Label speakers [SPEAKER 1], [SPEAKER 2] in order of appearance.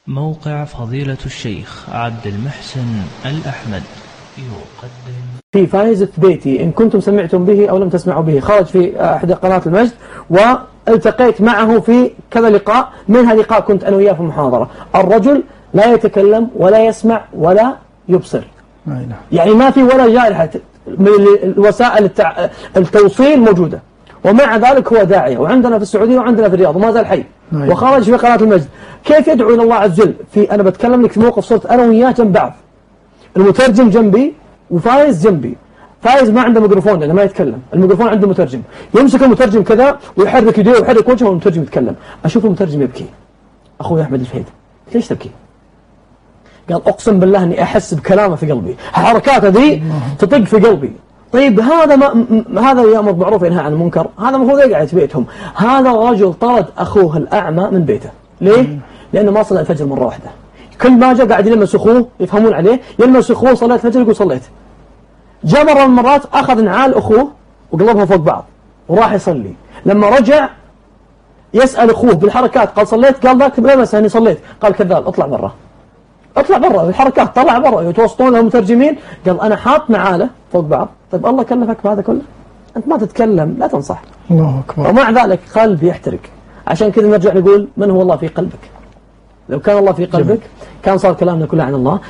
[SPEAKER 1] موقع فضيلة الشيخ عبد المحسن الأحمد يقدم
[SPEAKER 2] في فايز بيتي، إن كنتم سمعتم به أو لم تسمعوا به، خرج في أحد قناة المجد والتقيت معه في كذا لقاء، منها لقاء كنت أنا وياه في محاضرة. الرجل لا يتكلم ولا يسمع ولا يبصر، يعني ما في ولا جارحة من الوسائل التوصيل موجودة، ومع ذلك هو داعية، وعندنا في السعودية وعندنا في الرياض وما زال حي، وخرج في قناة المجد. كيف يدعو إلى الله عز وجل؟ أنا بتكلم لك في موقف صرت أنا وياه جنب بعض، المترجم جنبي وفايز جنبي. فايز ما عنده ميكروفون لأنه ما يتكلم، الميكروفون عنده مترجم، يمسك المترجم كذا ويحرك يديه ويحرك وجهه والمترجم يتكلم. أشوف المترجم يبكي، أخوي أحمد الفهيد ليش تبكي؟ قال أقسم بالله أني أحس بكلامه في قلبي، حركاته ذي تطق في قلبي. طيب هذا يأمر بالمعروف وينهى عن المنكر، هذا المفروض يقعد في بيتهم. هذا الرجل طرد أخوه الأعمى من بيته، ليه؟ لأنه ما صلى الفجر مرة واحدة، كل ما جاء قاعد يلمس أخوه، يفهمون عليه، يلمس أخوه صليت الفجر يقول صليت. جاء مرة من المرات أخذ نعال أخوه وقلبها فوق بعض وراح يصلي، لما رجع يسأل أخوه بالحركات قال صليت، قال ذاك لمس أني صليت، قال كذاب اطلع برا، اطلع برا بالحركات، طلع برا، يتوسطون لهم مترجمين. قال أنا حاط نعاله فوق بعض. طيب الله كلفك بهذا كله؟ أنت ما تتكلم، لا تنصح.
[SPEAKER 3] الله أكبر.
[SPEAKER 2] ومع ذلك قلب يحترق. عشان كذا نرجع نقول من هو الله في قلبك؟ لو كان الله في قلبك كان صار كلامنا كله عن الله.